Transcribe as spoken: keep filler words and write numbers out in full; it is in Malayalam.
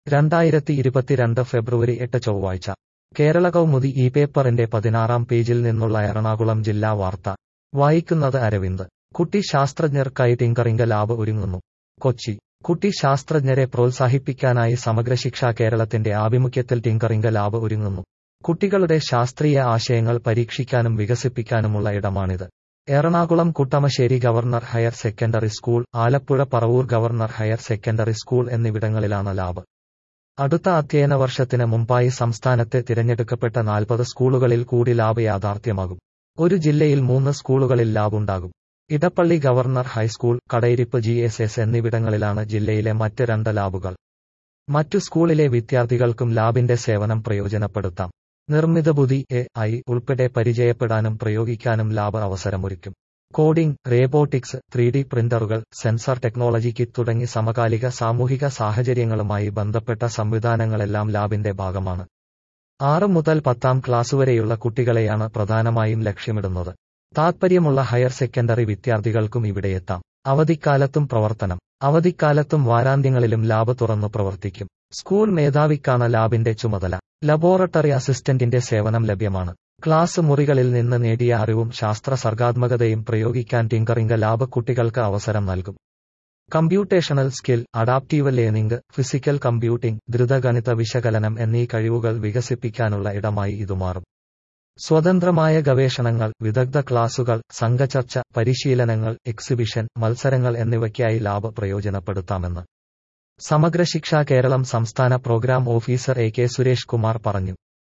രണ്ടായിരത്തി ഇരുപത്തിരണ്ട് ഫെബ്രുവരി എട്ട് ചൊവ്വാഴ്ച കേരള കൗമുദി ഈ പേപ്പറിന്റെ പതിനാറാം പേജിൽ നിന്നുള്ള എറണാകുളം ജില്ലാ വാർത്ത വായിക്കുന്നത് അരവിന്ദ്. കുട്ടി ശാസ്ത്രജ്ഞർക്കായി ടിങ്കറിംഗ് ലാബ് ഒരുങ്ങുന്നു. കൊച്ചി. കുട്ടി ശാസ്ത്രജ്ഞരെ പ്രോത്സാഹിപ്പിക്കാനായി സമഗ്രശിക്ഷ കേരളത്തിന്റെ ആഭിമുഖ്യത്തിൽ ടിങ്കറിംഗ് ലാബ് ഒരുങ്ങുന്നു. കുട്ടികളുടെ ശാസ്ത്രീയ ആശയങ്ങൾ പരീക്ഷിക്കാനും വികസിപ്പിക്കാനുമുള്ള ഇടമാണിത്. Ernakulam Kuttamassery governor higher secondary school, Alappuzha Paravur governor higher secondary school എന്നിവിടങ്ങളിലാണ് ലാബ്. അടുത്ത അധ്യയന വർഷത്തിന് മുമ്പായി സംസ്ഥാനത്തെ തിരഞ്ഞെടുക്കപ്പെട്ട നാൽപ്പത് സ്കൂളുകളിൽ കൂടി ലാബ് യാഥാർത്ഥ്യമാകും. ഒരു ജില്ലയിൽ മൂന്ന് സ്കൂളുകളിൽ ലാബുണ്ടാകും. Edappally governor high school, Kadayiruppu G S S എന്നിവിടങ്ങളിലാണ് ജില്ലയിലെ മറ്റ് രണ്ട് ലാബുകൾ. മറ്റു സ്കൂളിലെ വിദ്യാർത്ഥികൾക്കും ലാബിന്റെ സേവനം പ്രയോജനപ്പെടുത്താം. നിർമ്മിത ബുദ്ധി എ ഐ ഉൾപ്പെടെ പരിചയപ്പെടാനും പ്രയോഗിക്കാനും ലാബ് അവസരമൊരുക്കും. കോഡിംഗ്, റോബോട്ടിക്സ്, ത്രീ ഡി പ്രിന്ററുകൾ, സെൻസർ ടെക്നോളജി കിറ്റ് തുടങ്ങി സമകാലിക സാമൂഹിക സാഹചര്യങ്ങളുമായി ബന്ധപ്പെട്ട സംവിധാനങ്ങളെല്ലാം ലാബിന്റെ ഭാഗമാണ്. ആറ് മുതൽ പത്താം ക്ലാസുവരെയുള്ള കുട്ടികളെയാണ് പ്രധാനമായും ലക്ഷ്യമിടുന്നത്. താത്പര്യമുള്ള ഹയർ സെക്കൻഡറി വിദ്യാർത്ഥികൾക്കും ഇവിടെയെത്താം. അവധിക്കാലത്തും പ്രവർത്തനം. അവധിക്കാലത്തും വാരാന്ത്യങ്ങളിലും ലാബ് തുറന്നു പ്രവർത്തിക്കും. സ്കൂൾ മേധാവിക്കാണ് ലാബിന്റെ ചുമതല. ലബോറട്ടറി അസിസ്റ്റന്റിന്റെ സേവനം ലഭ്യമാണ്. ക്ലാസ് മുറികളിൽ നിന്ന് നേടിയ അറിവും ശാസ്ത്ര സർഗാത്മകതയും പ്രയോഗിക്കാൻ ടിങ്കറിംഗ് ലാബ് കുട്ടികൾക്ക് അവസരം നൽകും. Computational skill, adaptive learning, physical computing, ദ്രുതഗണിത വിശകലനം എന്നീ കഴിവുകൾ വികസിപ്പിക്കാനുള്ള ഇടമായി ഇതുമാറും. സ്വതന്ത്രമായ ഗവേഷണങ്ങൾ, വിദഗ്ധ ക്ലാസുകൾ, സംഘചർച്ച, പരിശീലനങ്ങൾ, എക്സിബിഷൻ, മത്സരങ്ങൾ എന്നിവയ്ക്കായി ലാബ് പ്രയോജനപ്പെടുത്താമെന്ന് സമഗ്രശിക്ഷ കേരളം സംസ്ഥാന programme officer A K Suresh Kumar പറഞ്ഞു.